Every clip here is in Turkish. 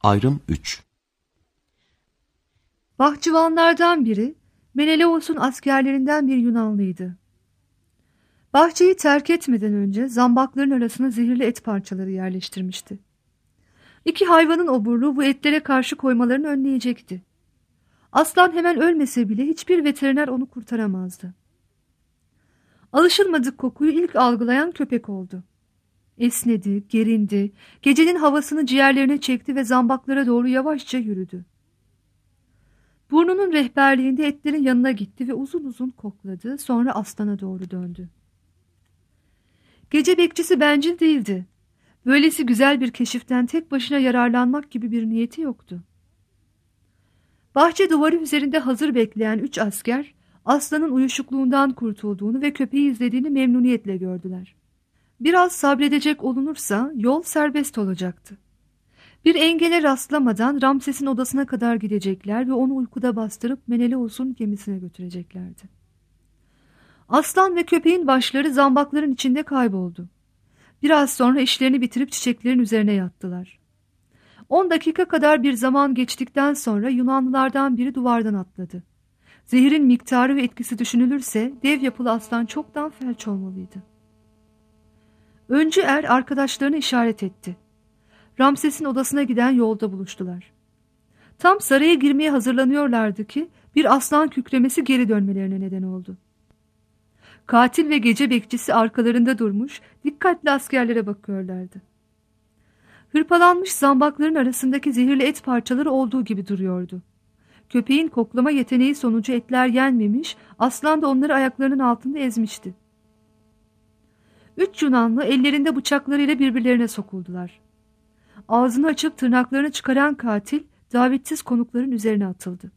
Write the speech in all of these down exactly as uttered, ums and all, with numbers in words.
Ayrım üç. Bahçıvanlardan biri Menelaos'un askerlerinden bir Yunanlıydı. Bahçeyi terk etmeden önce zambakların arasına zehirli et parçaları yerleştirmişti. İki hayvanın oburluğu bu etlere karşı koymalarını önleyecekti. Aslan hemen ölmese bile hiçbir veteriner onu kurtaramazdı. Alışılmadık kokuyu ilk algılayan köpek oldu. Esnedi, gerindi, gecenin havasını ciğerlerine çekti ve zambaklara doğru yavaşça yürüdü. Burnunun rehberliğinde etlerin yanına gitti ve uzun uzun kokladı, sonra aslana doğru döndü. Gece bekçisi bencil değildi. Böylesi güzel bir keşiften tek başına yararlanmak gibi bir niyeti yoktu. Bahçe duvarı üzerinde hazır bekleyen üç asker, aslanın uyuşukluğundan kurtulduğunu ve köpeği izlediğini memnuniyetle gördüler. Biraz sabredecek olunursa yol serbest olacaktı. Bir engele rastlamadan Ramses'in odasına kadar gidecekler ve onu uykuda bastırıp Menelaos'un gemisine götüreceklerdi. Aslan ve köpeğin başları zambakların içinde kayboldu. Biraz sonra işlerini bitirip çiçeklerin üzerine yattılar. On dakika kadar bir zaman geçtikten sonra Yunanlılardan biri duvardan atladı. Zehirin miktarı ve etkisi düşünülürse dev yapılı aslan çoktan felç olmalıydı. Öncü er arkadaşlarını işaret etti. Ramses'in odasına giden yolda buluştular. Tam saraya girmeye hazırlanıyorlardı ki bir aslan kükremesi geri dönmelerine neden oldu. Katil ve gece bekçisi arkalarında durmuş, dikkatli askerlere bakıyorlardı. Hırpalanmış zambakların arasındaki zehirli et parçaları olduğu gibi duruyordu. Köpeğin koklama yeteneği sonucu etler yenmemiş, aslan da onları ayaklarının altında ezmişti. Üç Yunanlı ellerinde bıçaklarıyla birbirlerine sokuldular. Ağzını açıp tırnaklarını çıkaran katil, davetsiz konukların üzerine atıldı.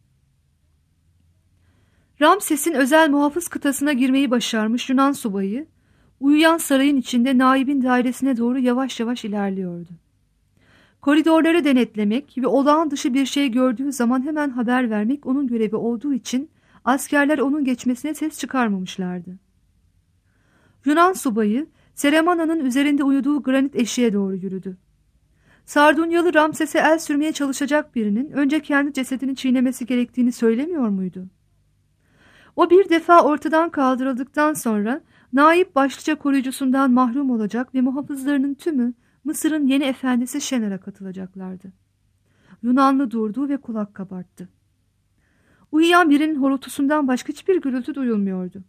Ramses'in özel muhafız kıtasına girmeyi başarmış Yunan subayı, uyuyan sarayın içinde naibin dairesine doğru yavaş yavaş ilerliyordu. Koridorları denetlemek ve olağan dışı bir şey gördüğü zaman hemen haber vermek onun görevi olduğu için askerler onun geçmesine ses çıkarmamışlardı. Yunan subayı, Seremana'nın üzerinde uyuduğu granit eşiğe doğru yürüdü. Sardunyalı Ramses'e el sürmeye çalışacak birinin önce kendi cesedini çiğnemesi gerektiğini söylemiyor muydu? O bir defa ortadan kaldırıldıktan sonra naip başlıca koruyucusundan mahrum olacak ve muhafızlarının tümü Mısır'ın yeni efendisi Şener'e katılacaklardı. Yunanlı durdu ve kulak kabarttı. Uyuyan birinin horultusundan başka hiçbir gürültü duyulmuyordu.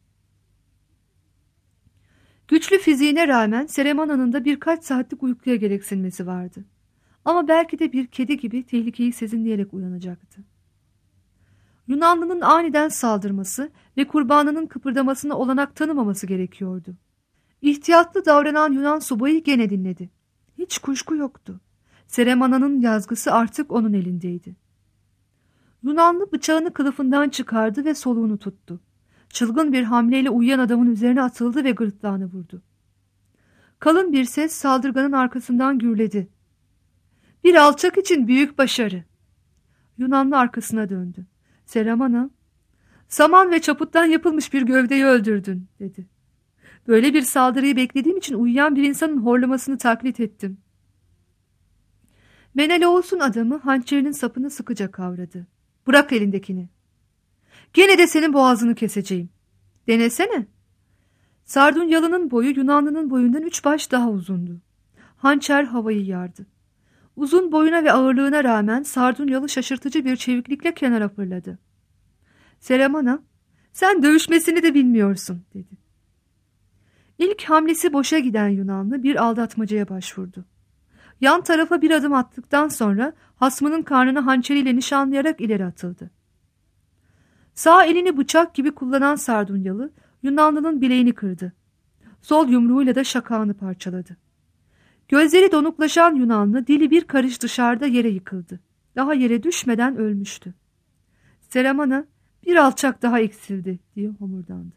Güçlü fiziğine rağmen Seremana'nın da birkaç saatlik uykuya gereksinmesi vardı. Ama belki de bir kedi gibi tehlikeyi sezinleyerek uyanacaktı. Yunanlının aniden saldırması ve kurbanının kıpırdamasına olanak tanımaması gerekiyordu. İhtiyatlı davranan Yunan subayı gene dinledi. Hiç kuşku yoktu. Seremana'nın yazgısı artık onun elindeydi. Yunanlı bıçağını kılıfından çıkardı ve soluğunu tuttu. Çılgın bir hamleyle uyuyan adamın üzerine atıldı ve gırtlağını vurdu. Kalın bir ses saldırganın arkasından gürledi. Bir alçak için büyük başarı. Yunanlı arkasına döndü. Seramana, saman ve çaputtan yapılmış bir gövdeyi öldürdün, dedi. Böyle bir saldırıyı beklediğim için uyuyan bir insanın horlamasını taklit ettim. Menelaos'un adamı hançerinin sapını sıkıca kavradı. Bırak elindekini. Gene de senin boğazını keseceğim. Denesene. Sardunyalı'nın boyu Yunanlı'nın boyundan üç baş daha uzundu. Hançer havayı yardı. Uzun boyuna ve ağırlığına rağmen Sardunyalı şaşırtıcı bir çeviklikle kenara fırladı. Seramana, sen dövüşmesini de bilmiyorsun, dedi. İlk hamlesi boşa giden Yunanlı bir aldatmacaya başvurdu. Yan tarafa bir adım attıktan sonra hasmının karnını hançeriyle nişanlayarak ileri atıldı. Sağ elini bıçak gibi kullanan Sardunyalı Yunanlı'nın bileğini kırdı. Sol yumruğuyla da şakağını parçaladı. Gözleri donuklaşan Yunanlı dili bir karış dışarıda yere yıkıldı. Daha yere düşmeden ölmüştü. Seramana, bir alçak daha eksildi, diye homurdandı.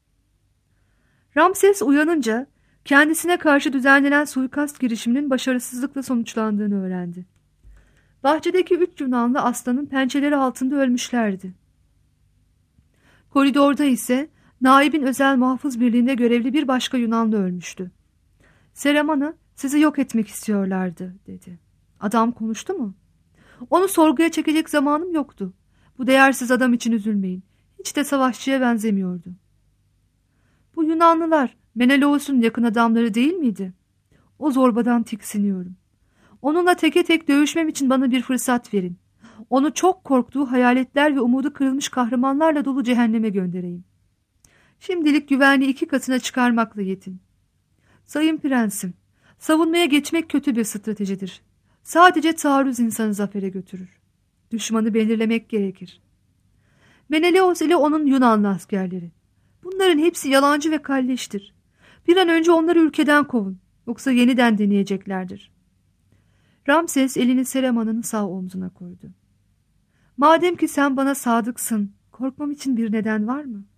Ramses uyanınca kendisine karşı düzenlenen suikast girişiminin başarısızlıkla sonuçlandığını öğrendi. Bahçedeki üç Yunanlı aslanın pençeleri altında ölmüşlerdi. Koridorda ise naibin özel muhafız birliğinde görevli bir başka Yunanlı ölmüştü. Seramana, sizi yok etmek istiyorlardı, dedi. Adam konuştu mu? Onu sorguya çekecek zamanım yoktu. Bu değersiz adam için üzülmeyin. Hiç de savaşçıya benzemiyordu. Bu Yunanlılar Menelaos'un yakın adamları değil miydi? O zorbadan tiksiniyorum. Onunla teke tek dövüşmem için bana bir fırsat verin. Onu çok korktuğu hayaletler ve umudu kırılmış kahramanlarla dolu cehenneme göndereyim. Şimdilik güvenliği iki katına çıkarmakla yetin. Sayın prensim, savunmaya geçmek kötü bir stratejidir. Sadece taarruz insanı zafere götürür. Düşmanı belirlemek gerekir. Menelaos ile onun Yunanlı askerleri. Bunların hepsi yalancı ve kalleştir. Bir an önce onları ülkeden kovun. Yoksa yeniden deneyeceklerdir. Ramses elini Selaman'ın sağ omzuna koydu. Madem ki sen bana sadıksın, korkmam için bir neden var mı?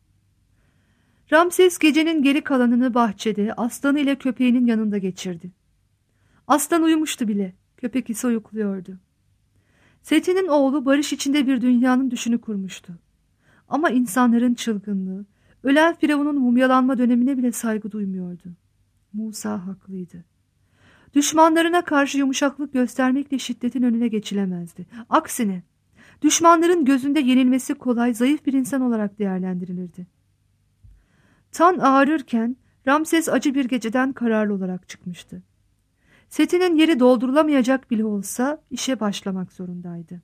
Ramses gecenin geri kalanını bahçede aslanı ile köpeğinin yanında geçirdi. Aslan uyumuştu bile, köpek ise uyukluyordu. Seti'nin oğlu barış içinde bir dünyanın düşünü kurmuştu. Ama insanların çılgınlığı, ölen Firavun'un mumyalanma dönemine bile saygı duymuyordu. Musa haklıydı. Düşmanlarına karşı yumuşaklık göstermekle şiddetin önüne geçilemezdi. Aksine, düşmanların gözünde yenilmesi kolay, zayıf bir insan olarak değerlendirilirdi. Tan ağrırken Ramses acı bir geceden kararlı olarak çıkmıştı. Seti'nin yeri doldurulamayacak bile olsa işe başlamak zorundaydı.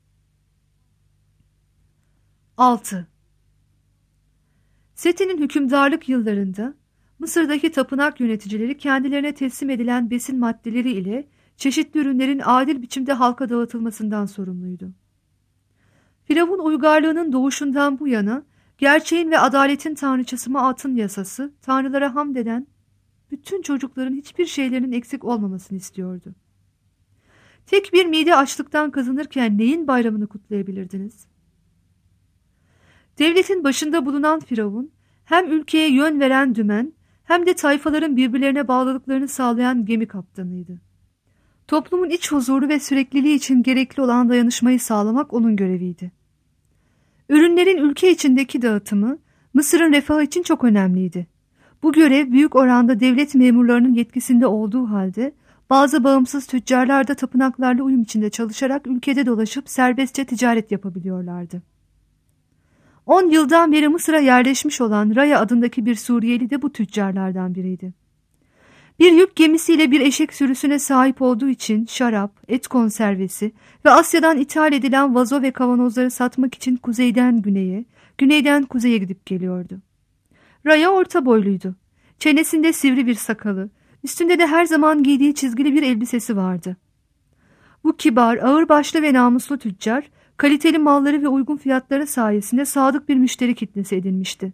altı. Seti'nin hükümdarlık yıllarında Mısır'daki tapınak yöneticileri kendilerine teslim edilen besin maddeleri ile çeşitli ürünlerin adil biçimde halka dağıtılmasından sorumluydu. Firavun uygarlığının doğuşundan bu yana gerçeğin ve adaletin tanrıçası Maat'ın yasası, tanrılara hamd eden bütün çocukların hiçbir şeylerinin eksik olmamasını istiyordu. Tek bir mide açlıktan kazanırken neyin bayramını kutlayabilirdiniz? Devletin başında bulunan Firavun, hem ülkeye yön veren dümen, hem de tayfaların birbirlerine bağlılıklarını sağlayan gemi kaptanıydı. Toplumun iç huzuru ve sürekliliği için gerekli olan dayanışmayı sağlamak onun göreviydi. Ürünlerin ülke içindeki dağıtımı, Mısır'ın refahı için çok önemliydi. Bu görev büyük oranda devlet memurlarının yetkisinde olduğu halde, bazı bağımsız tüccarlar da tapınaklarla uyum içinde çalışarak ülkede dolaşıp serbestçe ticaret yapabiliyorlardı. On yıldan beri Mısır'a yerleşmiş olan Raya adındaki bir Suriyeli de bu tüccarlardan biriydi. Bir yük gemisiyle bir eşek sürüsüne sahip olduğu için şarap, et konservesi ve Asya'dan ithal edilen vazo ve kavanozları satmak için kuzeyden güneye, güneyden kuzeye gidip geliyordu. Raya orta boyluydu. Çenesinde sivri bir sakalı, üstünde de her zaman giydiği çizgili bir elbisesi vardı. Bu kibar, ağırbaşlı ve namuslu tüccar, kaliteli malları ve uygun fiyatları sayesinde sadık bir müşteri kitlesi edinmişti.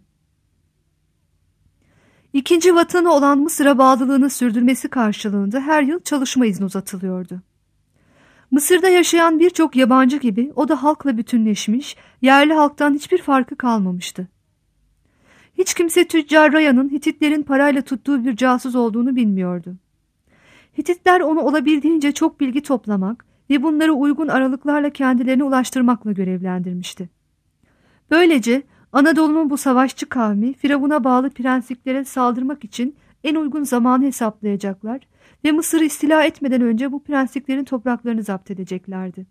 İkinci vatanı olan Mısır'a bağlılığını sürdürmesi karşılığında her yıl çalışma izni uzatılıyordu. Mısır'da yaşayan birçok yabancı gibi o da halkla bütünleşmiş, yerli halktan hiçbir farkı kalmamıştı. Hiç kimse tüccar Raya'nın Hititlerin parayla tuttuğu bir casus olduğunu bilmiyordu. Hititler onu olabildiğince çok bilgi toplamak ve bunları uygun aralıklarla kendilerine ulaştırmakla görevlendirmişti. Böylece Anadolu'nun bu savaşçı kavmi Firavun'a bağlı prensiplere saldırmak için en uygun zamanı hesaplayacaklar ve Mısır'ı istila etmeden önce bu prensiplerin topraklarını zapt edeceklerdi.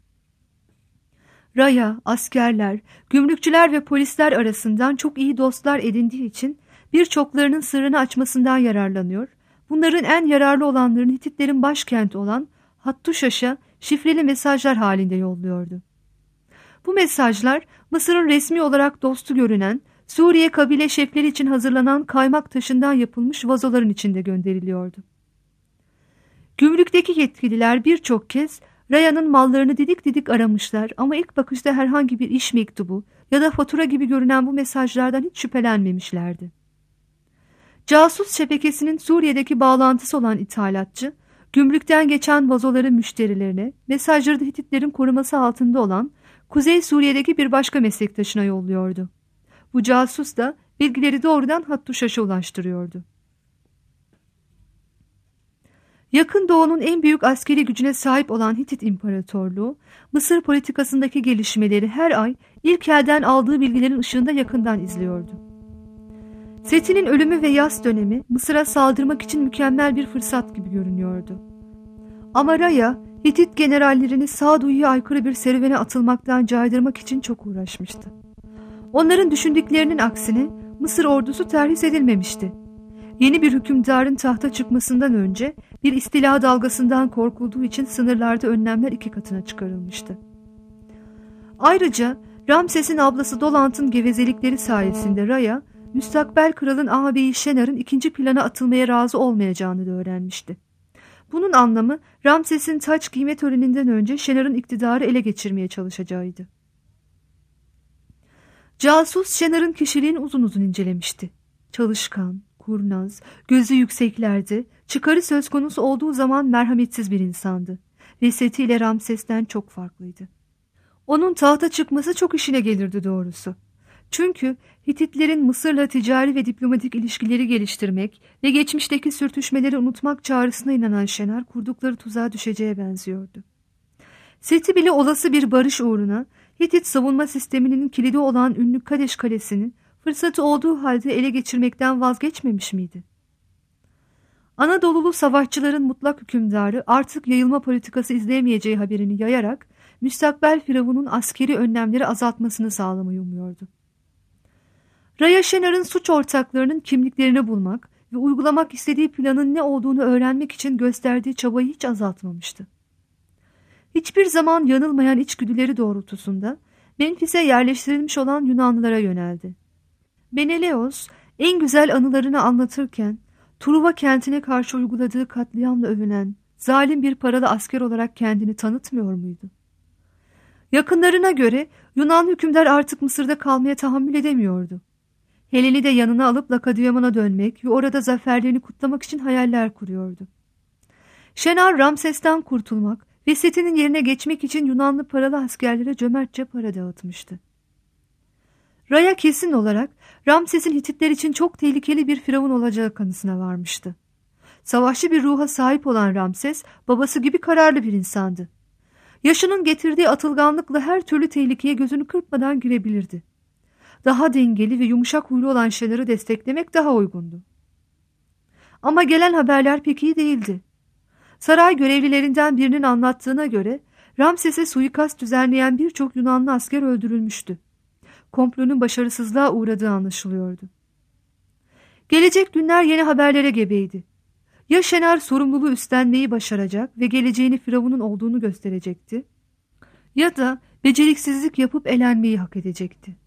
Raya, askerler, gümrükçüler ve polisler arasından çok iyi dostlar edindiği için birçoklarının sırrını açmasından yararlanıyor, bunların en yararlı olanlarını Hititlerin başkenti olan Hattuşaş'a şifreli mesajlar halinde yolluyordu. Bu mesajlar Mısır'ın resmi olarak dostu görünen Suriye kabile şefleri için hazırlanan kaymak taşından yapılmış vazoların içinde gönderiliyordu. Gümrükteki yetkililer birçok kez Raya'nın mallarını didik didik aramışlar ama ilk bakışta herhangi bir iş mektubu ya da fatura gibi görünen bu mesajlardan hiç şüphelenmemişlerdi. Casus şebekesinin Suriye'deki bağlantısı olan ithalatçı, gümrükten geçen vazoları müşterilerine, mesajları da Hititlerin koruması altında olan Kuzey Suriye'deki bir başka meslektaşına yolluyordu. Bu casus da bilgileri doğrudan Hattuşaş'a ulaştırıyordu. Yakın Doğu'nun en büyük askeri gücüne sahip olan Hitit İmparatorluğu, Mısır politikasındaki gelişmeleri her ay ilk elden aldığı bilgilerin ışığında yakından izliyordu. Seti'nin ölümü ve yas dönemi Mısır'a saldırmak için mükemmel bir fırsat gibi görünüyordu. Ama Raya, Hitit generallerini sağduyuya aykırı bir serüvene atılmaktan caydırmak için çok uğraşmıştı. Onların düşündüklerinin aksine Mısır ordusu terhis edilmemişti. Yeni bir hükümdarın tahta çıkmasından önce bir istila dalgasından korkulduğu için sınırlarda önlemler iki katına çıkarılmıştı. Ayrıca Ramses'in ablası Dolant'ın gevezelikleri sayesinde Raya, müstakbel kralın ağabeyi Şenar'ın ikinci plana atılmaya razı olmayacağını da öğrenmişti. Bunun anlamı Ramses'in taç giyme töreninden önce Şenar'ın iktidarı ele geçirmeye çalışacağıydı. Casus Şenar'ın kişiliğini uzun uzun incelemişti. Çalışkan, kurnaz, gözü yükseklerde, çıkarı söz konusu olduğu zaman merhametsiz bir insandı. Vesetiyle Ramses'ten çok farklıydı. Onun tahta çıkması çok işine gelirdi doğrusu. Çünkü Hititlerin Mısır'la ticari ve diplomatik ilişkileri geliştirmek ve geçmişteki sürtüşmeleri unutmak çağrısına inanan Şenar kurdukları tuzağa düşeceğe benziyordu. Seti bile olası bir barış uğruna Hitit savunma sisteminin kilidi olan ünlü Kadeş Kalesi'ni fırsatı olduğu halde ele geçirmekten vazgeçmemiş miydi? Anadolulu savaşçıların mutlak hükümdarı artık yayılma politikası izleyemeyeceği haberini yayarak müstakbel firavunun askeri önlemleri azaltmasını sağlamayı umuyordu. Raya Şenar'ın suç ortaklarının kimliklerini bulmak ve uygulamak istediği planın ne olduğunu öğrenmek için gösterdiği çabayı hiç azaltmamıştı. Hiçbir zaman yanılmayan içgüdüleri doğrultusunda Menfis'e yerleştirilmiş olan Yunanlılara yöneldi. Menelaos en güzel anılarını anlatırken Truva kentine karşı uyguladığı katliamla övünen zalim bir paralı asker olarak kendini tanıtmıyor muydu? Yakınlarına göre Yunan hükümdar artık Mısır'da kalmaya tahammül edemiyordu. Helen'i de yanına alıp Lakedaimon'a dönmek ve orada zaferlerini kutlamak için hayaller kuruyordu. Şenar Ramses'ten kurtulmak ve Seti'nin yerine geçmek için Yunanlı paralı askerlere cömertçe para dağıtmıştı. Raya kesin olarak Ramses'in Hititler için çok tehlikeli bir firavun olacağı kanısına varmıştı. Savaşçı bir ruha sahip olan Ramses, babası gibi kararlı bir insandı. Yaşının getirdiği atılganlıkla her türlü tehlikeye gözünü kırpmadan girebilirdi. Daha dengeli ve yumuşak huylu olan Şenar'ı desteklemek daha uygundu. Ama gelen haberler pek iyi değildi. Saray görevlilerinden birinin anlattığına göre Ramses'e suikast düzenleyen birçok Yunanlı asker öldürülmüştü. Komplonun başarısızlığa uğradığı anlaşılıyordu. Gelecek günler yeni haberlere gebeydi. Ya Şenar sorumluluğu üstlenmeyi başaracak ve geleceğini firavunun olduğunu gösterecekti, ya da beceriksizlik yapıp elenmeyi hak edecekti.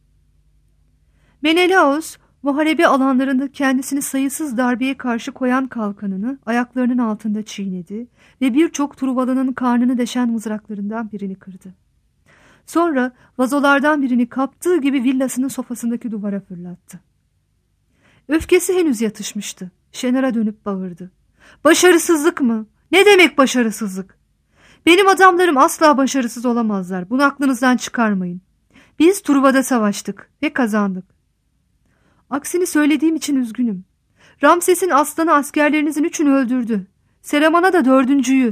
Menelaos, muharebe alanlarında kendisini sayısız darbeye karşı koyan kalkanını ayaklarının altında çiğnedi ve birçok Truvalı'nın karnını deşen mızraklarından birini kırdı. Sonra vazolardan birini kaptığı gibi villasının sofasındaki duvara fırlattı. Öfkesi henüz yatışmıştı. Şenar'a dönüp bağırdı. Başarısızlık mı? Ne demek başarısızlık? Benim adamlarım asla başarısız olamazlar. Bunu aklınızdan çıkarmayın. Biz Truva'da savaştık ve kazandık. Aksini söylediğim için üzgünüm. Ramses'in aslanı askerlerinizin üçünü öldürdü. Selaman'a da dördüncüyü.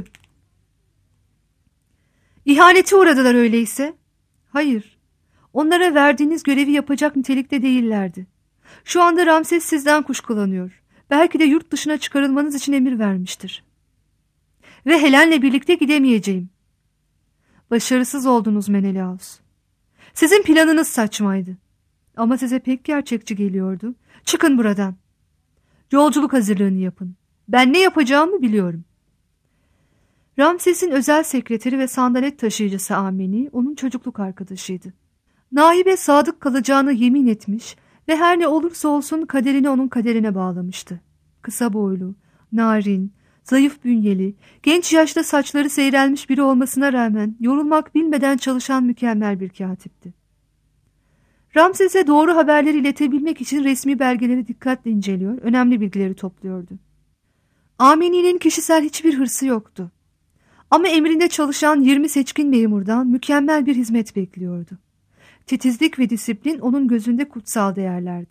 İhanete uğradılar öyleyse. Hayır. Onlara verdiğiniz görevi yapacak nitelikte değillerdi. Şu anda Ramses sizden kuşkulanıyor. Belki de yurt dışına çıkarılmanız için emir vermiştir. Ve Helen'le birlikte gidemeyeceğim. Başarısız oldunuz Menelaos. Sizin planınız saçmaydı. Ama size pek gerçekçi geliyordu. Çıkın buradan. Yolculuk hazırlığını yapın. Ben ne yapacağımı biliyorum. Ramses'in özel sekreteri ve sandalet taşıyıcısı Ameni onun çocukluk arkadaşıydı. Nahibe sadık kalacağını yemin etmiş ve her ne olursa olsun kaderini onun kaderine bağlamıştı. Kısa boylu, narin, zayıf bünyeli, genç yaşta saçları seyrelmiş biri olmasına rağmen yorulmak bilmeden çalışan mükemmel bir katipti. Ramses'e doğru haberleri iletebilmek için resmi belgeleri dikkatle inceliyor, önemli bilgileri topluyordu. Ameni'nin kişisel hiçbir hırsı yoktu. Ama emrinde çalışan yirmi seçkin memurdan mükemmel bir hizmet bekliyordu. Titizlik ve disiplin onun gözünde kutsal değerlerdi.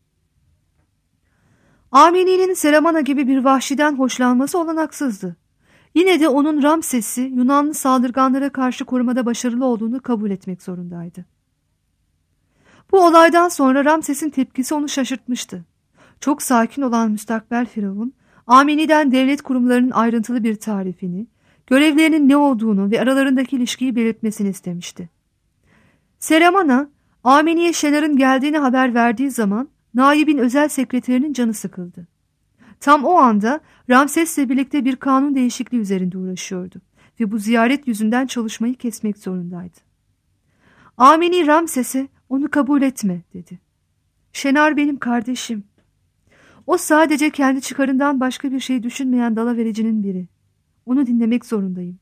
Ameni'nin Selamana gibi bir vahşiden hoşlanması olanaksızdı. Yine de onun Ramses'i Yunanlı saldırganlara karşı korumada başarılı olduğunu kabul etmek zorundaydı. Bu olaydan sonra Ramses'in tepkisi onu şaşırtmıştı. Çok sakin olan müstakbel firavun, Ameni'den devlet kurumlarının ayrıntılı bir tarifini, görevlerinin ne olduğunu ve aralarındaki ilişkiyi belirtmesini istemişti. Sereman'a, Ameni'ye Şenar'ın geldiğini haber verdiği zaman naibin özel sekreterinin canı sıkıldı. Tam o anda Ramses'le birlikte bir kanun değişikliği üzerinde uğraşıyordu ve bu ziyaret yüzünden çalışmayı kesmek zorundaydı. Ameni Ramses'e onu kabul etme dedi. Şenar benim kardeşim. O sadece kendi çıkarından başka bir şey düşünmeyen dalavericinin biri. Onu dinlemek zorundayım.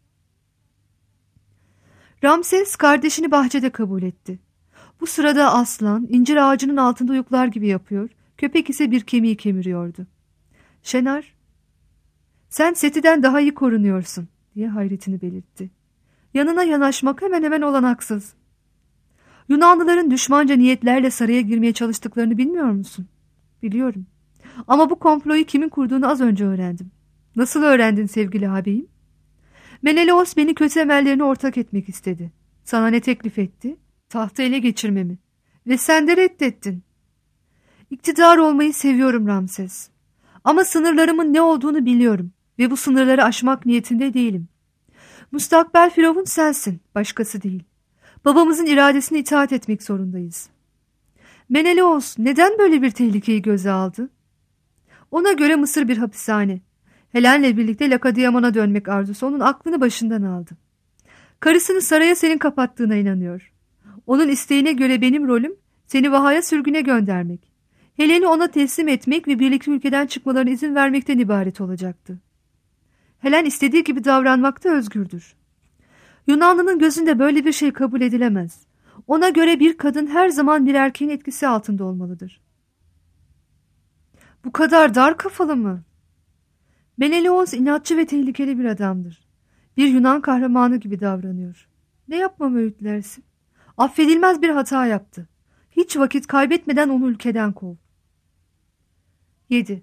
Ramses kardeşini bahçede kabul etti. Bu sırada aslan incir ağacının altında uyuklar gibi yapıyor, köpek ise bir kemiği kemiriyordu. Şenar, sen Seti'den daha iyi korunuyorsun diye hayretini belirtti. Yanına yanaşmak hemen hemen olanaksız. Yunanlıların düşmanca niyetlerle saraya girmeye çalıştıklarını bilmiyor musun? Biliyorum. Ama bu komployu kimin kurduğunu az önce öğrendim. Nasıl öğrendin sevgili ağabeyim? Menelaos beni kötü emellerine ortak etmek istedi. Sana ne teklif etti? Tahtı ele geçirmemi. Ve sen de reddettin. İktidar olmayı seviyorum Ramses. Ama sınırlarımın ne olduğunu biliyorum. Ve bu sınırları aşmak niyetinde değilim. Mustakbel firavun sensin, başkası değil. Babamızın iradesine itaat etmek zorundayız. Menelaos neden böyle bir tehlikeyi göze aldı? Ona göre Mısır bir hapishane. Helen'le birlikte Lakadiyamon'a dönmek arzusu onun aklını başından aldı. Karısını saraya senin kapattığına inanıyor. Onun isteğine göre benim rolüm seni vahaya sürgüne göndermek. Helen'i ona teslim etmek ve birlikte ülkeden çıkmalarına izin vermekten ibaret olacaktı. Helen istediği gibi davranmakta özgürdür. Yunanlı'nın gözünde böyle bir şey kabul edilemez. Ona göre bir kadın her zaman bir erkeğin etkisi altında olmalıdır. Bu kadar dar kafalı mı? Menelaos inatçı ve tehlikeli bir adamdır. Bir Yunan kahramanı gibi davranıyor. Ne yapmamı öğütlersin? Affedilmez bir hata yaptı. Hiç vakit kaybetmeden onu ülkeden kov. yedi.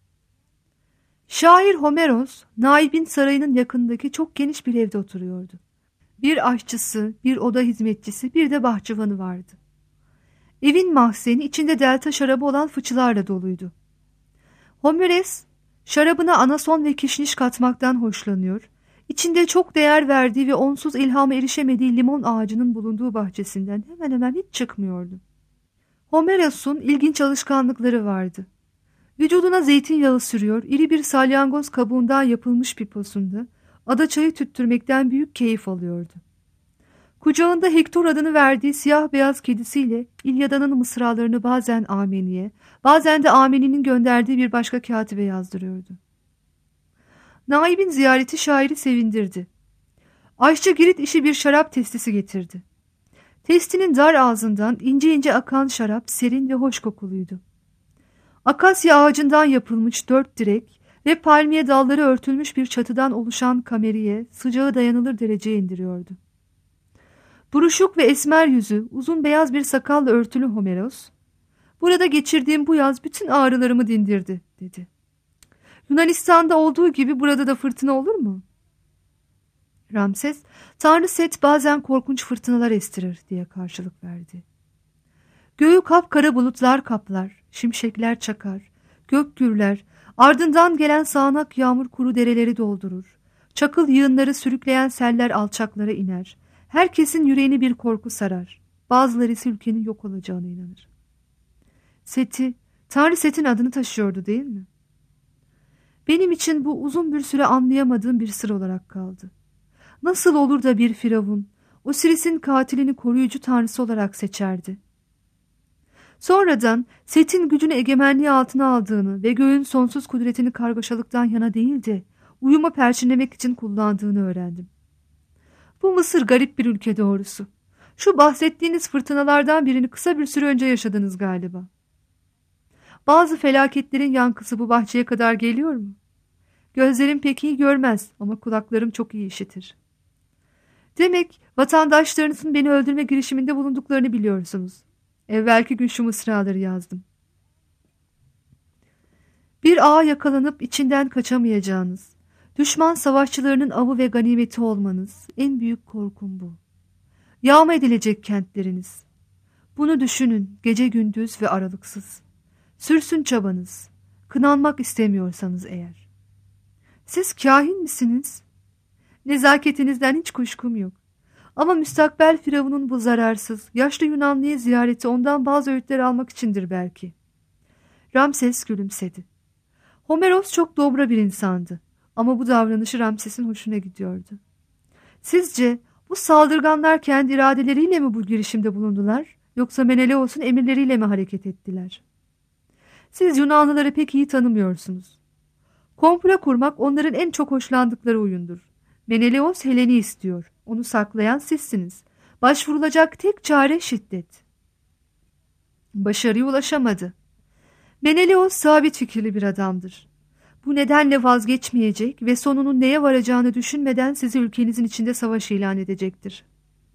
Şair Homeros, naibin sarayının yakındaki çok geniş bir evde oturuyordu. Bir aşçısı, bir oda hizmetçisi, bir de bahçıvanı vardı. Evin mahzeni içinde delta şarabı olan fıçılarla doluydu. Homeros, şarabına anason ve kişniş katmaktan hoşlanıyor, içinde çok değer verdiği ve onsuz ilhama erişemediği limon ağacının bulunduğu bahçesinden hemen hemen hiç çıkmıyordu. Homeros'un ilginç alışkanlıkları vardı. Vücuduna zeytinyağı sürüyor, iri bir salyangoz kabuğundan yapılmış piposunda ada çayı tüttürmekten büyük keyif alıyordu. Kucağında Hektor adını verdiği siyah beyaz kedisiyle İlyada'nın mısralarını bazen Ameni'ye, bazen de Ameni'nin gönderdiği bir başka katibe yazdırıyordu. Naibin ziyareti şairi sevindirdi. Aşçı Girit işi bir şarap testisi getirdi. Testinin dar ağzından ince ince akan şarap serin ve hoş kokuluydu. Akasya ağacından yapılmış dört direk ve palmiye dalları örtülmüş bir çatıdan oluşan kameriye sıcağı dayanılır dereceye indiriyordu. Buruşuk ve esmer yüzü, uzun beyaz bir sakalla örtülü Homeros, "Burada geçirdiğim bu yaz bütün ağrılarımı dindirdi," dedi. "Yunanistan'da olduğu gibi burada da fırtına olur mu?" Ramses, "Tanrı Set bazen korkunç fırtınalar estirir," diye karşılık verdi. "Göğü kapkara bulutlar kaplar, şimşekler çakar, gök gürler, ardından gelen sağanak yağmur kuru dereleri doldurur. Çakıl yığınları sürükleyen seller alçaklara iner. Herkesin yüreğini bir korku sarar. Bazıları ise ülkenin yok olacağına inanır." Seti, Tanrı Set'in adını taşıyordu değil mi? Benim için bu uzun bir süre anlayamadığım bir sır olarak kaldı. Nasıl olur da bir firavun Osiris'in katilini koruyucu tanrısı olarak seçerdi? Sonradan Set'in gücünü egemenliği altına aldığını ve göğün sonsuz kudretini kargaşalıktan yana değil de uyuma perçinlemek için kullandığını öğrendim. Bu Mısır garip bir ülke doğrusu. Şu bahsettiğiniz fırtınalardan birini kısa bir süre önce yaşadınız galiba. Bazı felaketlerin yankısı bu bahçeye kadar geliyor mu? Gözlerim pek iyi görmez ama kulaklarım çok iyi işitir. Demek vatandaşlarınızın beni öldürme girişiminde bulunduklarını biliyorsunuz. Evvelki gün şu mısraları yazdım. Bir ağa yakalanıp içinden kaçamayacağınız, düşman savaşçılarının avı ve ganimeti olmanız, en büyük korkum bu. Yağma edilecek kentleriniz. Bunu düşünün gece gündüz ve aralıksız. Sürsün çabanız, kınanmak istemiyorsanız eğer. Siz kahin misiniz? Nezaketinizden hiç kuşkum yok. Ama müstakbel Firavun'un bu zararsız, yaşlı Yunanlı'yı ziyareti ondan bazı öğütler almak içindir belki. Ramses gülümsedi. Homeros çok dobra bir insandı. Ama bu davranışı Ramses'in hoşuna gidiyordu. Sizce bu saldırganlar kendi iradeleriyle mi bu girişimde bulundular, yoksa Menelaos'un emirleriyle mi hareket ettiler? Siz Yunanlıları pek iyi tanımıyorsunuz. Komplo kurmak onların en çok hoşlandıkları oyundur. Menelaos Helen'i istiyor. Onu saklayan sizsiniz. Başvurulacak tek çare şiddet. Başarıya ulaşamadı. Menelaos sabit fikirli bir adamdır. Bu nedenle vazgeçmeyecek ve sonunun neye varacağını düşünmeden sizi ülkenizin içinde savaş ilan edecektir.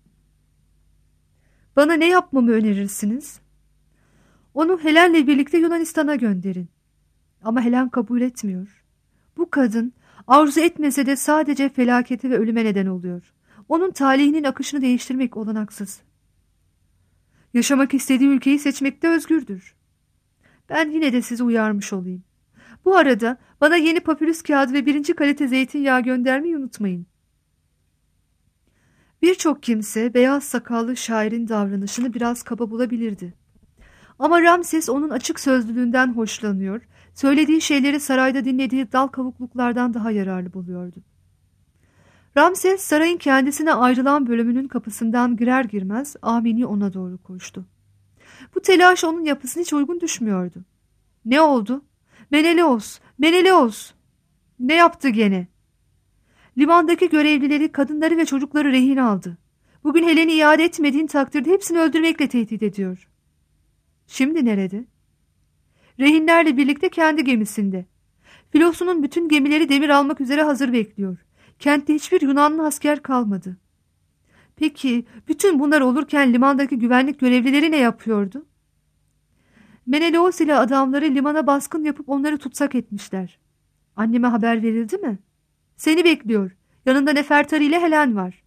Bana ne yapmamı önerirsiniz? Onu Helen'le birlikte Yunanistan'a gönderin. Ama Helen kabul etmiyor. Bu kadın arzu etmese de sadece felakete ve ölüme neden oluyor. Onun talihinin akışını değiştirmek olanaksız. Yaşamak istediği ülkeyi seçmekte özgürdür. Ben yine de sizi uyarmış olayım. Bu arada bana yeni papyrus kağıdı ve birinci kalite zeytinyağı göndermeyi unutmayın. Birçok kimse beyaz sakallı şairin davranışını biraz kaba bulabilirdi. Ama Ramses onun açık sözlülüğünden hoşlanıyor, söylediği şeyleri sarayda dinlediği dal kavukluklardan daha yararlı buluyordu. Ramses sarayın kendisine ayrılan bölümünün kapısından girer girmez Amini ona doğru koştu. Bu telaş onun yapısına hiç uygun düşmüyordu. Ne oldu? Menelaos, Menelaos! Ne yaptı gene? Limandaki görevlileri, kadınları ve çocukları rehin aldı. Bugün Helen'i iade etmediğin takdirde hepsini öldürmekle tehdit ediyor. Şimdi nerede? Rehinlerle birlikte kendi gemisinde. Filosunun bütün gemileri demir almak üzere hazır bekliyor. Kentte hiçbir Yunanlı asker kalmadı. Peki bütün bunlar olurken limandaki güvenlik görevlileri ne yapıyordu? Menelaos ile adamları limana baskın yapıp onları tutsak etmişler. Anneme haber verildi mi? Seni bekliyor. Yanında Nefertari ile Helen var.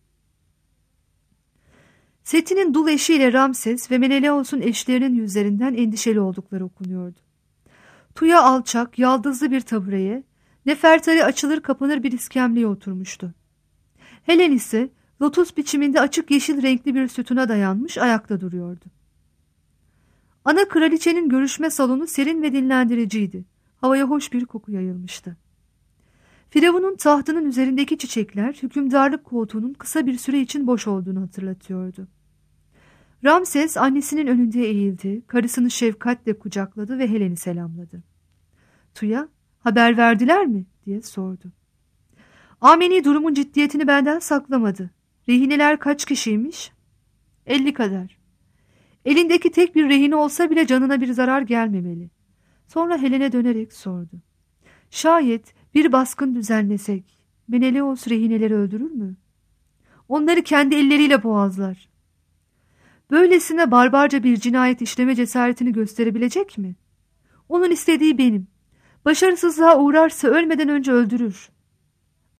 Seti'nin dul eşiyle Ramses ve Menelaos'un eşlerinin yüzlerinden endişeli oldukları okunuyordu. Tuya alçak, yaldızlı bir tabureye, Nefertari açılır kapanır bir iskemleye oturmuştu. Helen ise lotus biçiminde açık yeşil renkli bir sütuna dayanmış ayakta duruyordu. Ana kraliçenin görüşme salonu serin ve dinlendiriciydi. Havaya hoş bir koku yayılmıştı. Firavun'un tahtının üzerindeki çiçekler hükümdarlık koltuğunun kısa bir süre için boş olduğunu hatırlatıyordu. Ramses annesinin önünde eğildi, karısını şefkatle kucakladı ve Helen'i selamladı. Tuya, haber verdiler mi diye sordu. Ameni durumun ciddiyetini benden saklamadı. Rehineler kaç kişiymiş? Elli kadar. Elindeki tek bir rehine olsa bile canına bir zarar gelmemeli. Sonra Helen'e dönerek sordu. Şayet bir baskın düzenlesek, Menelaos rehineleri öldürür mü? Onları kendi elleriyle boğazlar. Böylesine barbarca bir cinayet işleme cesaretini gösterebilecek mi? Onun istediği benim. Başarısızlığa uğrarsa ölmeden önce öldürür.